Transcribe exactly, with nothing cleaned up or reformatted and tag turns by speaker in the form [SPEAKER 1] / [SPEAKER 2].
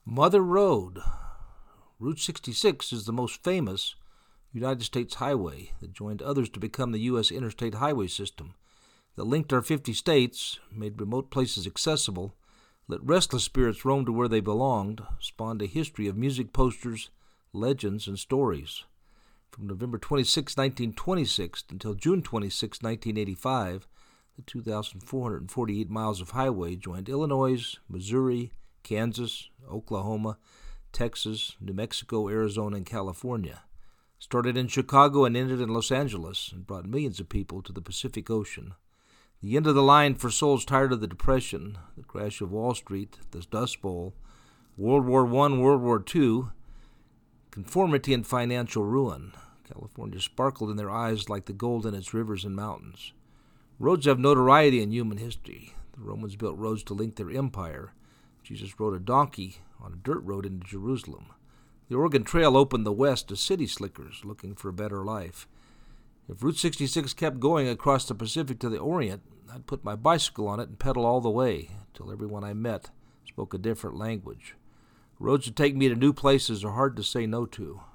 [SPEAKER 1] Mother Road. Route sixty-six is the most famous United States highway that joined others to become the U S interstate highway system that linked our fifty states, made remote places accessible, let restless spirits roam to where they belonged, spawned a history of music posters, legends, and stories. From November twenty-sixth, nineteen twenty-six until June twenty-sixth, nineteen eighty-five, the two thousand four hundred forty-eight miles of highway joined Illinois, Missouri, Kansas, Oklahoma, Texas, New Mexico, Arizona, and California. Started in Chicago and ended in Los Angeles and brought millions of people to the Pacific Ocean. The end of the line for souls tired of the Depression, the crash of Wall Street, the Dust Bowl, World War One, World War Two, conformity and financial ruin. California sparkled in their eyes like the gold in its rivers and mountains. Roads have notoriety in human history. The Romans built roads to link their empire. Jesus rode a donkey on a dirt road into Jerusalem. The Oregon Trail opened the West to city slickers looking for a better life. If Route sixty-six kept going across the Pacific to the Orient, I'd put my bicycle on it and pedal all the way until everyone I met spoke a different language. Roads that take me to new places are hard to say no to.